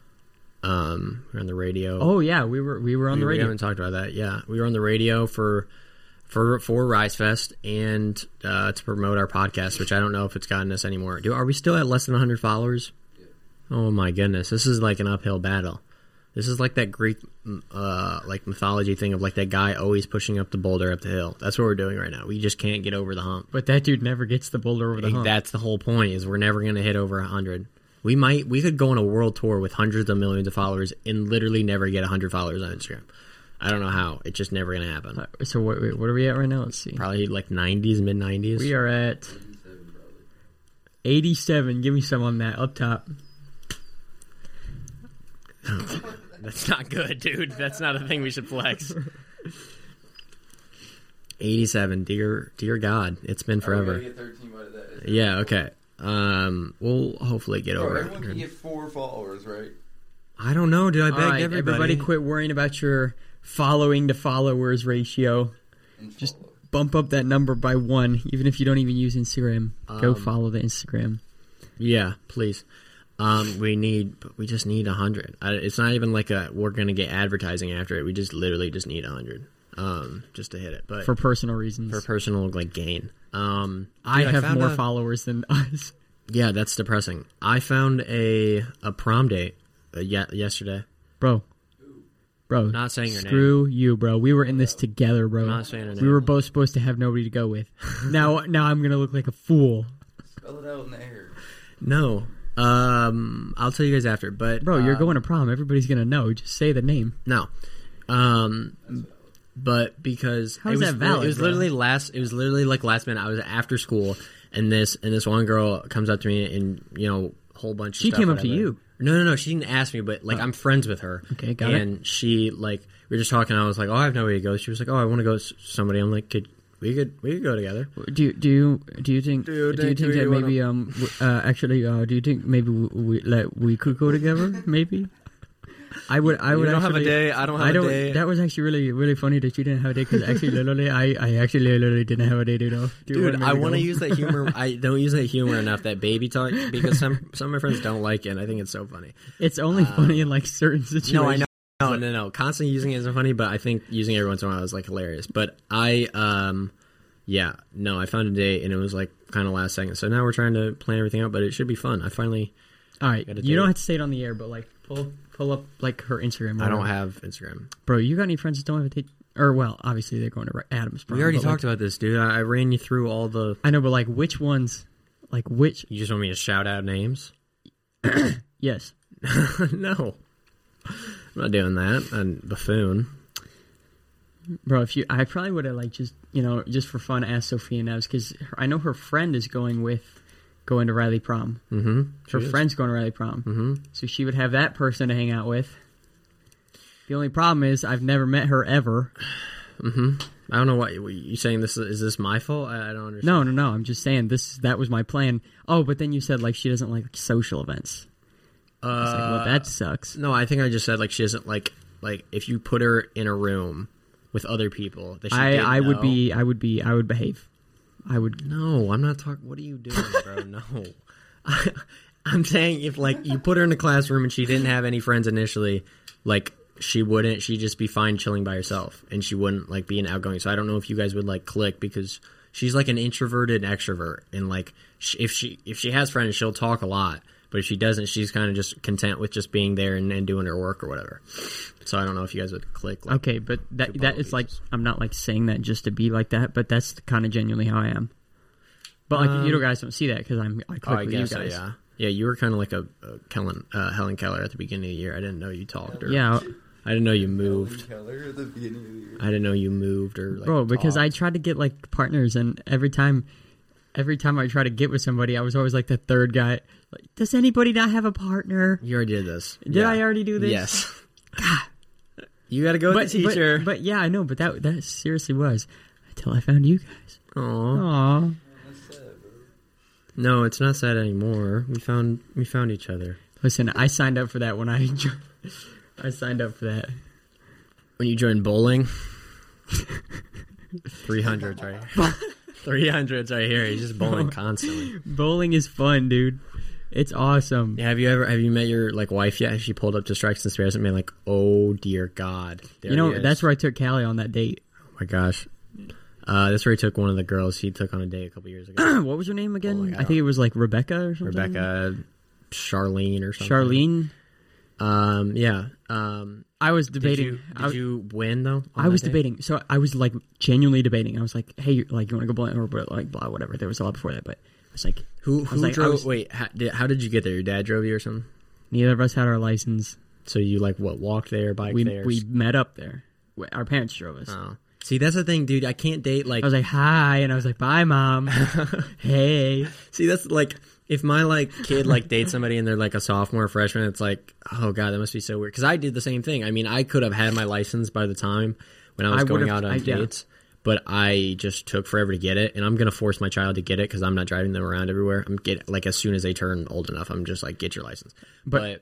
Um, we were on the radio. Oh, yeah, we were we were on we, the radio. We haven't talked about that. Yeah, we were on the radio for... For for Rise Fest and uh, to promote our podcast, which I don't know if it's gotten us anymore. Do are we still at less than one hundred followers? Yeah. Oh my goodness, this is like an uphill battle. This is like that Greek uh, like mythology thing of like that guy always pushing up the boulder up the hill. That's what we're doing right now. We just can't get over the hump. But that dude never gets the boulder over the hump. That's the whole point. Is we're never going to hit over one hundred. We might we could go on a world tour with hundreds of millions of followers and literally never get one hundred followers on Instagram. I don't know how. It's just never going to happen. Uh, so what, wait, what are we at right now? Let's see. Probably like nineties, mid nineties. We are at eighty-seven. Give me some on that up top. That's not good, dude. That's not a thing we should flex. eighty-seven. Dear, dear God, it's been forever. Oh, get thirteen by that. Yeah. Okay. Um. We'll hopefully get Bro, over. Everyone can get four followers, right? I don't know, dude. I begged All right, everybody. everybody quit worrying about your following to followers ratio. Just bump up that number by one, even if you don't even use Instagram. Go Um, follow the Instagram. Yeah, please. Um, we need, we just need a hundred. It's not even like a we're gonna get advertising after it. We just literally just need a hundred, um, just to hit it. But For personal reasons. for personal like gain. Um, I dude, have found more a- followers than us. Yeah, that's depressing. I found a a prom date uh, ye- yesterday. Bro. Bro. Not saying your name. Screw you, bro. We were in this together, bro. Not saying her We name. were both supposed to have nobody to go with. now now I'm going to look like a fool. Spell it out in the air. No. Um, I'll tell you guys after. But Bro, you're um, going to prom. Everybody's going to know. Just say the name. No. Um, but because How it is was, that valid, it was bro? literally last. It was literally like last minute. I was after school, and this and this one girl comes up to me, and you know, a whole bunch. Of She stuff, came up to whatever. you. No, no, no. She didn't ask me, but like Oh. I'm friends with her. Okay, got it. and she like we were just talking. I was like, oh, I have nowhere to go. She was like, oh, I want to go with somebody. I'm like, could we could we could go together? Do you do you do you think Dude, do you do think you that wanna- maybe um w- uh actually uh do you think maybe we, we like we could go together maybe? I would I You would don't have a actually, day, I don't have I a don't. day. That was actually really really funny that you didn't have a day because actually literally I I actually literally didn't have a day, dude. Do you Dude, me I want to go? use that humor. I don't use that humor enough. That baby talk because some some of my friends don't like it. And I think it's so funny. It's only funny in like certain situations. No, I know. No, no, no. Constantly using it isn't funny, but I think using it every once in a while is like hilarious. But I, um, yeah, no, I found a date and it was like kind of last second. So now we're trying to plan everything out, but it should be fun. I finally, All right, Got a you don't date. have to say it on the air, but like pull pull up like her Instagram. or I don't whatever. have Instagram. Bro, you got any friends that don't have a date? Or well, obviously they're going to Adam's prom. We already but, talked like, about this, dude. I, I ran you through all the. I know, but like which ones? Like which? You just want me to shout out names? Yes. No, I'm not doing that. And buffoon. Bro, if you, I probably would have like just you know just for fun asked Sophia Neves because I know her friend is going with going to Riley prom. Mm-hmm. Her friend's going to Riley prom, Mm-hmm. so she would have that person to hang out with. The only problem is I've never met her ever. Mm-hmm. I don't know what you, you saying. This is, is this my fault? I, I don't understand. No, no, no. I'm just saying this. That was my plan. Oh, but then you said like she doesn't like social events. Uh, I was like, well, that sucks. No, I think I just said like she doesn't like like if you put her in a room with other people that she I, didn't I would know- be, I would be, I would behave. I would. No, I'm not talking. What are you doing, bro? No, I, I'm saying if like you put her in a classroom and she didn't have any friends initially, like she wouldn't. She'd just be fine chilling by herself, and she wouldn't like be an outgoing. So I don't know if you guys would like click because she's like an introverted extrovert, and like sh- if she if she has friends, she'll talk a lot. But if she doesn't, she's kind of just content with just being there and, and doing her work or whatever. So I don't know if you guys would click. Like, Okay, but that Two that Pablo is like Beaches. I'm not like saying that just to be like that, but that's kind of genuinely how I am. But like you Um, guys don't see that because I'm I Oh, click I with you guess guys. so, yeah. Yeah, you were kind of like a, a Kellen, uh, Helen Keller at the beginning of the year. I didn't know you talked or Yeah, I didn't know you moved. Keller at the beginning of the year. I didn't know you moved or like bro. Because I talked. tried to get like partners, and every time, every time I try to get with somebody, I was always like the third guy. Like, does anybody not have a partner? You already did this. Did Yeah. I already do this? Yes. You got to go with But, the teacher. but but yeah, I know. But that that seriously was until I found you guys. Aw. Aw. No, it's not sad anymore. We found we found each other. Listen, I signed up for that when I jo- I signed up for that. When you joined bowling, three hundreds right here. three hundreds right here. He's just bowling constantly. Bowling is fun, dude. It's awesome. Yeah, have you ever have you met your like wife yet? Has she pulled up to Strikes and Spares and been like, oh dear God. There you know, he is. that's where I took Callie on that date. Oh my gosh. Uh, that's where he took one of the girls he took on a date a couple years ago. What was her name again? Bowling, I I think it was like Rebecca or something. Rebecca, Charlene or something. Charlene. Um, yeah. Um, I was did debating. you, did I, you win though? on I was that date? debating. So I was like genuinely debating. I was like, "Hey, like, you want to go bowling or like blah whatever." There was a lot before that, but I was like, Who I was who like- I drove? was- wait, how did, how did you get there? Your dad drove you or something? neither of us had our license. So you like what? Walked there, biked We there? we met up there. We- Our parents drove us. Oh. See, that's the thing, dude. I can't date like. I was like, "Hi," and I was like, "Bye, mom." Hey. See, that's like if my like kid like dates somebody and they're like a sophomore or freshman, it's like, oh god, that must be so weird. Because I did the same thing. I mean, I could have had my license by the time when I was I going would've- out on I- yeah. dates, but I just took forever to get it, and I'm gonna force my child to get it because I'm not driving them around everywhere. I'm get like as soon as they turn old enough, I'm just like, get your license. But- But,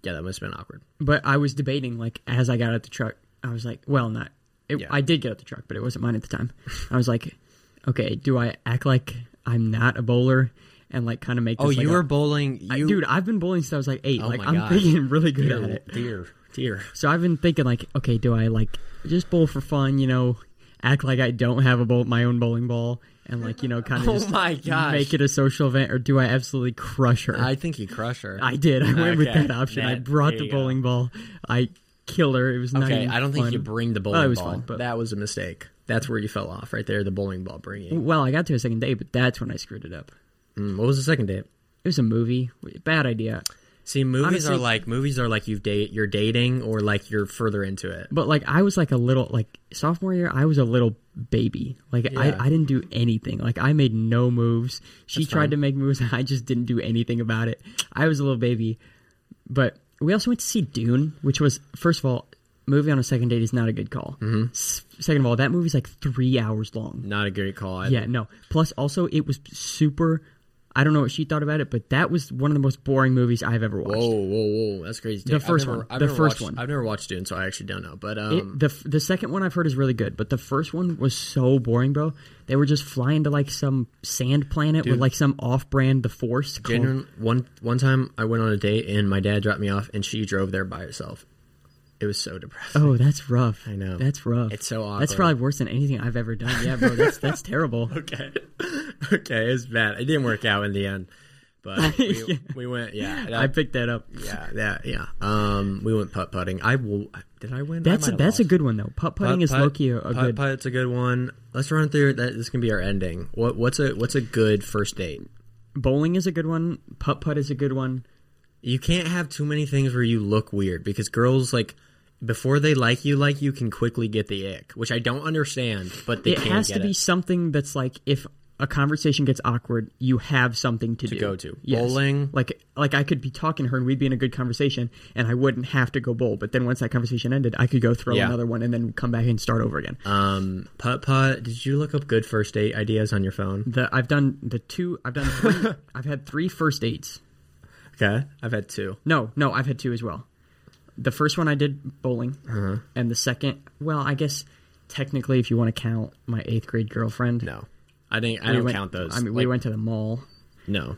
Yeah, that must have been awkward. But I was debating, like, as I got out the truck, I was like, well, not. It, Yeah. I did get out the truck, but it wasn't mine at the time. I was like, okay, do I act like I'm not a bowler and, like, kind of make this Oh, like you a- were bowling. You... I, dude, I've been bowling since I was like eight. Oh like, my I'm gosh. thinking really good dear, at it. Dear, dear. So I've been thinking, like, okay, do I, like, just bowl for fun, you know, act like I don't have a bowl, my own bowling ball, and, like, you know, kind of Oh just my gosh. make it a social event, or do I absolutely crush her? I think you crush her. I did. I went with Okay. that option. I That- brought there the you go. bowling ball. I killed her. It was not Okay, even I don't think fun. you bring the Well, bowling it was ball. fun, but- That was a mistake. That's where you fell off, right there. The bowling ball bringing. Well, I got to a second day, but that's when I screwed it up. Mm, what was the second date? It was a movie. Bad idea. See, movies Honestly- are like movies are like you've date you're dating or like you're further into it. But, like, I was like a little, like, sophomore year, I was a little baby. Like, Yeah. I, I didn't do anything. Like, I made no moves. She That's tried fine. to make moves, and I just didn't do anything about it. I was a little baby. But we also went to see Dune, which was, first of all, movie on a second date is not a good call. Mm-hmm. S- second of all, that movie's like three hours long. Not a great call. Either. Yeah, no. Plus, also, it was super. I don't know what she thought about it, but that was one of the most boring movies I've ever watched. Whoa, whoa, whoa! That's crazy. The I've first never- one. I've The never first watched- one. I've never watched Dune, so I actually don't know. But It, um, the f- the second one I've heard is really good, but the first one was so boring, bro. They were just flying to like some sand planet Dude. with like some off-brand The Force. called- genuine, one one time I went on a date and my dad dropped me off and she drove there by herself. It was so depressing. Oh, that's rough. I know. That's rough. It's so awkward. That's probably worse than anything I've ever done. Yeah, bro. That's that's terrible. Okay. Okay, it's bad. It didn't work out in the end. But we, Yeah. we went, yeah. I picked that up. yeah, yeah, yeah. Um, we went putt putting. I will. Did I win? That's I a, might have that's a lost. good one though. Putt putting Putt- is putt- low key a, a putt, good. Putt's a good one. Let's run through that. This can be our ending. What what's a what's a good first date? Bowling is a good one. Putt putt is a good one. You can't have too many things where you look weird because girls like before they like you like you can quickly get the ick, which I don't understand, but they It can has get to be it. something that's like if a conversation gets awkward, you have something to, To do. go to. Yes. Bowling. Like like I could be talking to her and we'd be in a good conversation and I wouldn't have to go bowl. But then once that conversation ended, I could go throw Yeah. another one and then come back and start over again. Um, putt putt. Did you look up good first date ideas on your phone? The I've done the two. I've done. Three, I've had three first dates. Okay, I've had two. No, no, I've had two as well. The first one I did bowling, Uh-huh. and the second, well, I guess technically, if you want to count my eighth grade girlfriend, No, I didn't. I we don't went- count those. I mean, we Like, went to the mall. No.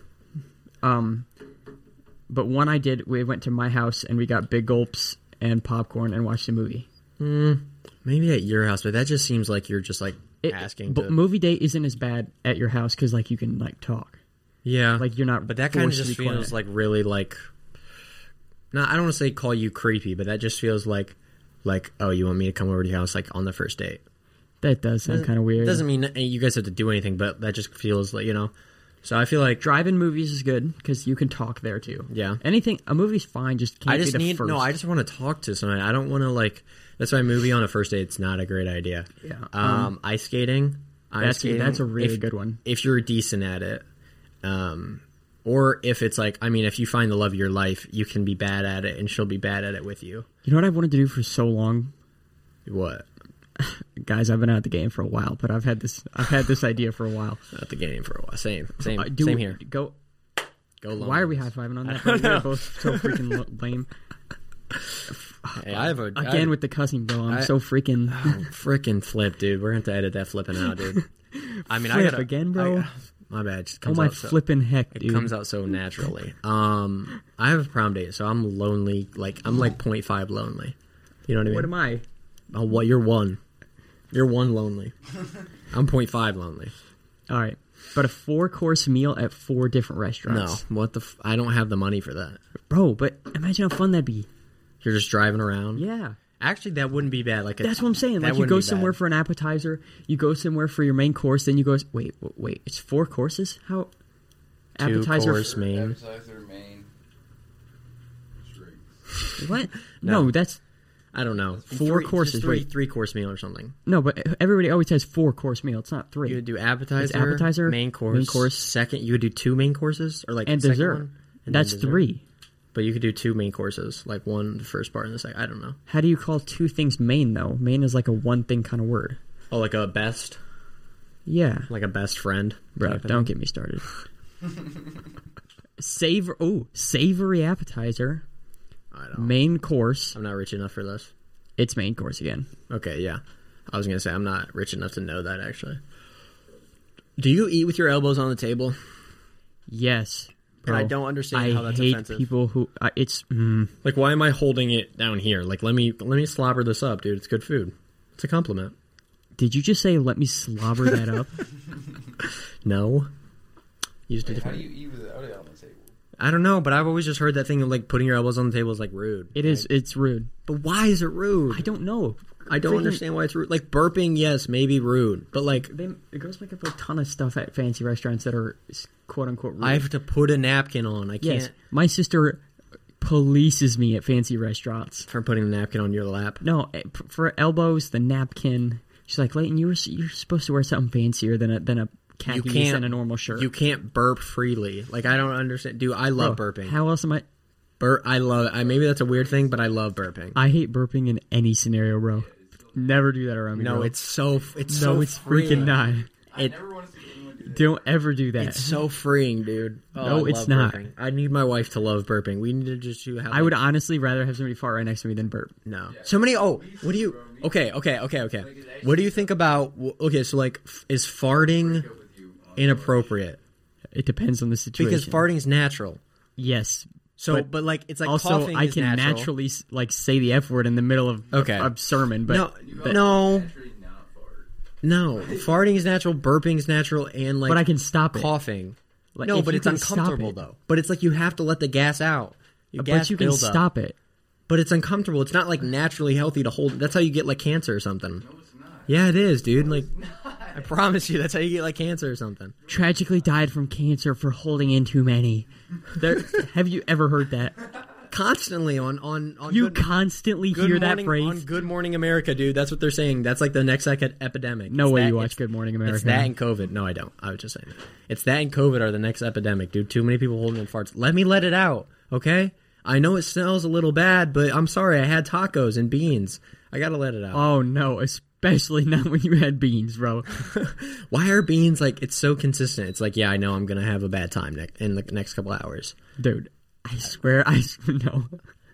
Um, but one I did, we went to my house and we got big gulps and popcorn and watched a movie. Maybe at your house, but that just seems like you're just like It, asking. but to, movie date isn't as bad at your house because like you can like talk, yeah, like you're not. But that kind of forced to just be quiet. feels like really like. No, I don't want to say call you creepy, but that just feels like, like oh, you want me to come over to your house like on the first date? that does sound kind of weird. Doesn't mean that you guys have to do anything, but that just feels like you know. So I feel like Drive-in movies is good because you can talk there too. Yeah. anything a movie's fine, just can't I just be the need first. no. I just want to talk to someone. I don't want to like. That's why a movie on a first date it's not a great idea. Yeah. Um, ice skating. Ice That's skating, that's a really if- good one. if you're decent at it, um, or if it's like, I mean, if you find the love of your life, you can be bad at it, and she'll be bad at it with you. You know what I've wanted to do for so long, What? guys? I've been out of the game for a while, but I've had this. I've had this idea for a while. Not the game for a while. Same, same, Uh, do- same here. Go. Go. Lonely. Why are we high fiving on that? Bro? We're both so freaking lo- lame. Hey, I have a Again with the cussing, bro. I'm I- so freaking. freaking flip, dude. We're gonna have to edit that flipping out, dude. I mean, I Flip gotta, again, bro? I- my bad. It just Oh comes my out so- flipping heck, It dude! comes out so naturally. Um, I have a prom date, so I'm lonely. Like I'm like point five lonely. You know what I mean? What am I? Oh, what? You're one. You're one lonely. I'm point five lonely. All right, but a four course meal at four different No, restaurants. what the? F- I don't have the money for that. bro. But imagine how fun that'd be. You're just driving around. Yeah. Actually, that wouldn't be bad. Like a, That's what I'm saying. that Like you wouldn't go be somewhere bad. for an appetizer, you go somewhere for your main course, then you go. Wait, wait, wait it's four courses. How? Two Appetizer. course main. Appetizer, main. Drinks. What? No. No, that's I don't know. Four Three- courses, just Three, wait. three course meal or something. no. But everybody always says four course meal. It's not three. You would do appetizer, appetizer, main course, main course. second. You would do two main courses or like and the second dessert. one, and That's then dessert? three. But you could do two main courses, like one the first part and the second. I don't know. How do you call two things main though? Main is like a one thing kind of word. Oh, like a best, Yeah, like a best friend, bro. type of Don't thing. get me started. Savor. Oh, savory appetizer. I don't. Main course. I'm not rich enough for this. It's main course again. Okay, yeah. I was gonna say I'm not rich enough to know that actually. Do you eat with your elbows on the table? Yes. And Bro, I don't understand I how that's hate offensive. people who uh, it's. Mm, Like, why am I holding it down here? Like, let me let me slobber this up, dude. It's good food. It's a compliment. did you just say let me slobber that up? No. Used a Wait, how do different. you eat without it on the table? I don't know, but I've always just heard that thing of like putting your elbows on the table is like rude. It is. It's rude. But why is it rude? I don't know. I don't Freaking- understand why it's rude. Like burping, yes, maybe rude, but like They, girls make up a ton of stuff at fancy restaurants that are quote unquote rude. I have to put a napkin on. I can't yes, my sister polices me at fancy restaurants. for putting a napkin on your lap. No, eh, p- for elbows, the napkin. She's like, Leighton, you were s- you're supposed to wear something fancier than a than a khaki You can't- and a normal shirt. You can't burp freely. Like I don't understand. Dude, I love Bro, burping. How else am I? Bur- I love. I maybe that's a weird thing, but I love burping. I hate burping in any scenario, bro. Never do that around me. no, bro. it's so. It's no, so it's freeing. freaking not. I It- never want to see anyone do that. Don't ever do that. It's so freeing, dude. Oh, No, I it's love not. burping. I need my wife to love burping. We need to just do. Have, I would honestly rather have somebody fart right next to me than burp. No. So many. Oh, what do you? Okay, okay, okay, okay. What do you think about? Okay, so like, f- is farting inappropriate? It depends on the situation. Because farting's natural. yes. So, But but, like, it's like also, coughing I is can natural. naturally s- like say the F word in the middle of Okay. a sermon, but no, but, no, Naturally not fart. no. Farting is natural. Burping is natural, and like, but I can stop it. coughing. Like, no, if but you it's can stop uncomfortable it. though. But it's like you have to let the gas out. Your gas But you can buildup. stop it. But it's uncomfortable. It's not like naturally healthy to hold. That's how you get like cancer or something. No, it's not. Yeah, it is, dude. Like, I promise you, that's how you get like cancer or something. Tragically died from cancer for holding in too many. There, have you ever heard that? Constantly on on on You good, constantly Good hear morning, that phrase. on Good Morning America, dude. That's what they're saying. That's like the next like, epidemic. No It's way that- you watch it's- Good Morning America. It's that and COVID. No, I don't. I was just saying that. It's that and COVID are the next epidemic, dude. Too many people holding in farts. Let me let it out, okay? I know it smells a little bad, but I'm sorry. I had tacos and beans. I gotta let it out. Oh no, especially not when you had beans, bro. Why are beans like? It's so consistent. It's like, yeah, I know I'm gonna have a bad time ne- in the next couple hours. Dude, I swear, I s- no,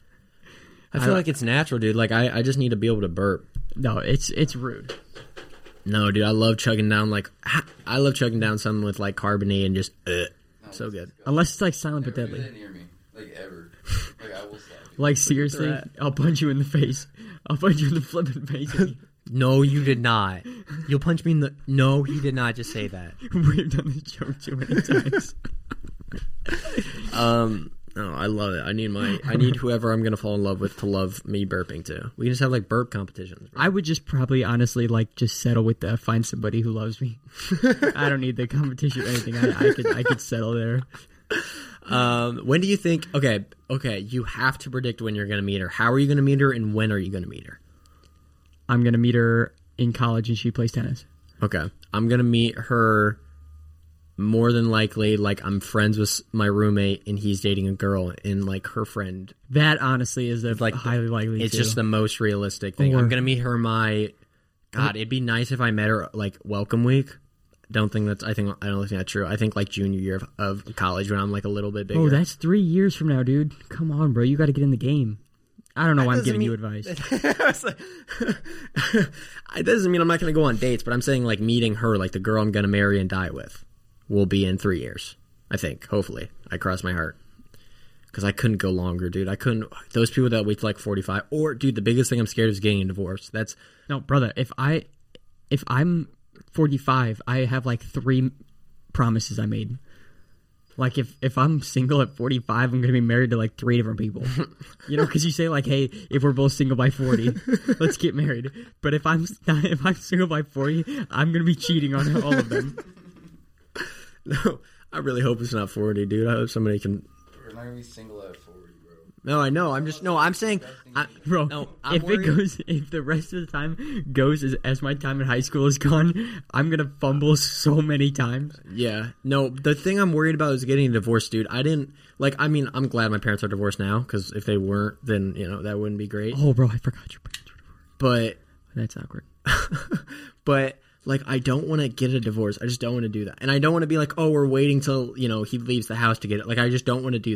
I feel I- like it's natural, dude. Like I, I just need to be able to burp. no, it's it's rude. No, dude, I love chugging down like I love chugging down something with like carbonate and just uh, No, so it's good. disgusting. Unless it's like silent but Never do deadly. that near me. Like, ever. Like, I will slap you. Like seriously, threat. I'll punch you in the face. I'll punch you in the flipping face. No, you did not. You'll punch me in the. No, he did not just say that. We've done this joke too many times. Um, no, I love it. I need my. I need whoever I'm gonna fall in love with to love me burping too. We can just have like burp competitions. I would just probably honestly like just settle with uh, find somebody who loves me. I don't need the competition or anything. I, I could I could settle there. Um, when do you think? Okay, okay, you have to predict when you're gonna meet her. How are you gonna meet her, and when are you gonna meet her? I'm gonna meet her in college and she plays tennis. Okay, I'm gonna meet her. More than likely, like I'm friends with my roommate, and he's dating a girl, and like her friend. That honestly is a like like highly likely. It's too. just the most realistic thing. Or- I'm gonna meet her my. God, it'd be nice if I met her like welcome week. Don't think that's. I think I don't think that's true. I think like junior year of, of college when I'm like a little bit bigger. Oh, that's three years from now, dude. Come on, bro. You got to get in the game. I don't know why I'm doesn't giving you mean- advice. It doesn't mean I'm not gonna go on dates, but I'm saying like meeting her, like the girl I'm gonna marry and die with, will be in three years. I think. Hopefully, I cross my heart. Because I couldn't go longer, dude. I couldn't. Those people that wait till like forty-five, or dude, the biggest thing I'm scared of is getting a divorce. That's No, brother. If I, if I'm forty-five, I have like three promises I made. Like if if I'm single at forty-five, I'm gonna be married to like three different people. You know, because you say like, hey, if we're both single by forty, let's get married. But if I'm not, if I'm single by forty, I'm gonna be cheating on all of them. no. I really hope it's not forty, dude. I hope somebody can. We're not gonna be single at forty, bro. No, I know. I'm just no. I'm saying, I, Bro, no. I'm if worried- it goes, if the rest of the time goes as, as my time in high school is gone, I'm gonna fumble so many times. Yeah. No, the thing I'm worried about is getting a divorce, dude. I didn't like. I mean, I'm glad my parents are divorced now because if they weren't, then you know that wouldn't be great. Oh, bro, I forgot your parents were divorced. But That's awkward. but like I don't want to get a divorce. I just don't want to do that. And I don't want to be like, oh, we're waiting till, you know, he leaves the house to get it. Like I just don't want to do that.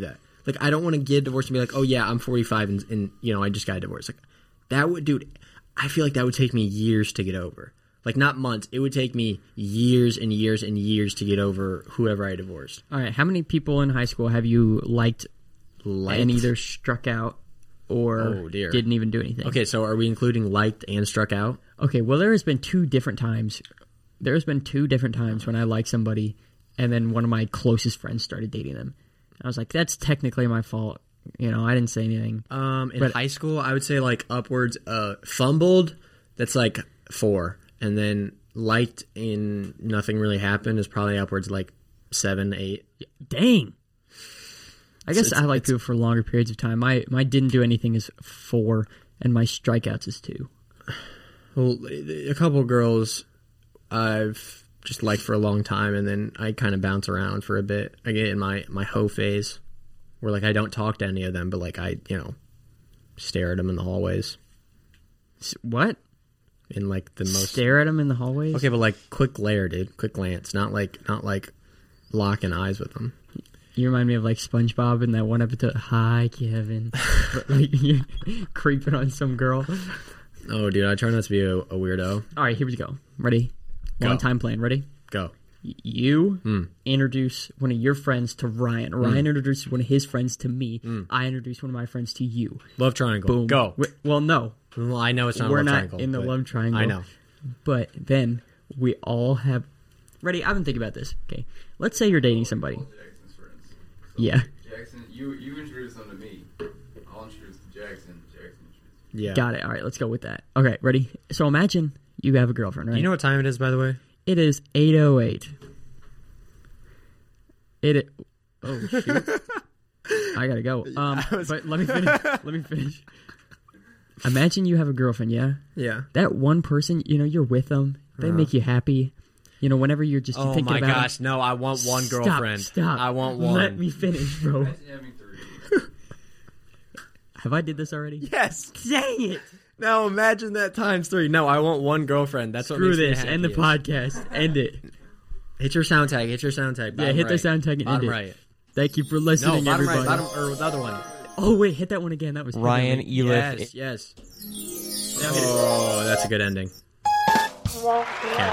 Like, I don't want to get divorced and be like, oh yeah, I'm forty-five and, and you know I just got divorced. Like that would, dude. I feel like that would take me years to get over. Like not months. It would take me years and years and years to get over whoever I divorced. All right, how many people in high school have you liked, Liked? and either struck out or Oh, dear. didn't even do anything? Okay, so are we including liked and struck out? Okay, well, there has been two different times. There's been two different times when I liked somebody, and then one of my closest friends started dating them. I was like, that's technically my fault. You know, I didn't say anything. Um, in But- high school, I would say like upwards. Uh, fumbled. That's like four, and then liked in nothing really happened is probably upwards like seven, eight. Dang. I guess it's- I like it's- people for longer periods of time. My my didn't do anything is four, and my strikeouts is two. Well, a couple of girls I've just liked for a long time, and then I kind of bounce around for a bit. I get in my my hoe phase, where like I don't talk to any of them, but like I you know stare at them in the hallways S- What? in like the most. Stare at them in the hallways? Okay, but like quick glare, dude. Quick glance, not like not like locking eyes with them. You remind me of like SpongeBob in that one episode. Hi, Kevin. But, like you're creeping on some girl. Oh, dude, I try not to be a, a weirdo. All right, here we go. Ready? Go. Long time plan. Ready? Go. Y- You Hmm. introduce one of your friends to Ryan. Ryan introduces one of his friends to me. I introduce one of my friends to you. Love triangle. Boom. Go. We- well, no, Well, I know it's not a we're love not triangle. in the but love triangle. I know. But then we all have. Ready? I've been thinking about this. Okay, let's say you're dating somebody. All Jackson's friends. So Yeah. Jackson, you you introduce them to me. I'll introduce to Jackson. Jackson introduces. Yeah. Got it. All right, let's go with that. Okay, ready? So imagine you have a girlfriend, right? You know what time it is, by the way? It is eight oh eight. It. Oh shoot! I gotta go. Um, but let me finish. Let me finish. Imagine you have a girlfriend, yeah. Yeah. That one person, you know, you're with them. They Uh-huh. make you happy. You know, whenever you're just Oh thinking my about gosh! No, I want them. one Stop, girlfriend. Stop. I want one. Let me finish, bro. Imagine having three. Have I did this already? Yes. Dang it! No, imagine that times three. No, I want one girlfriend. That's what Screw makes me this. the End the happiest. podcast. End it. Hit your sound tag. Hit your sound tag. Yeah, Bottom hit the right. sound tag and end Bottom it. right. Thank you for No, listening, bottom everybody. right. Bottom or the other one. Oh wait, hit that one again. That was Ryan perfect. Elif. Yes. Yes. Oh, that's a good ending. Okay.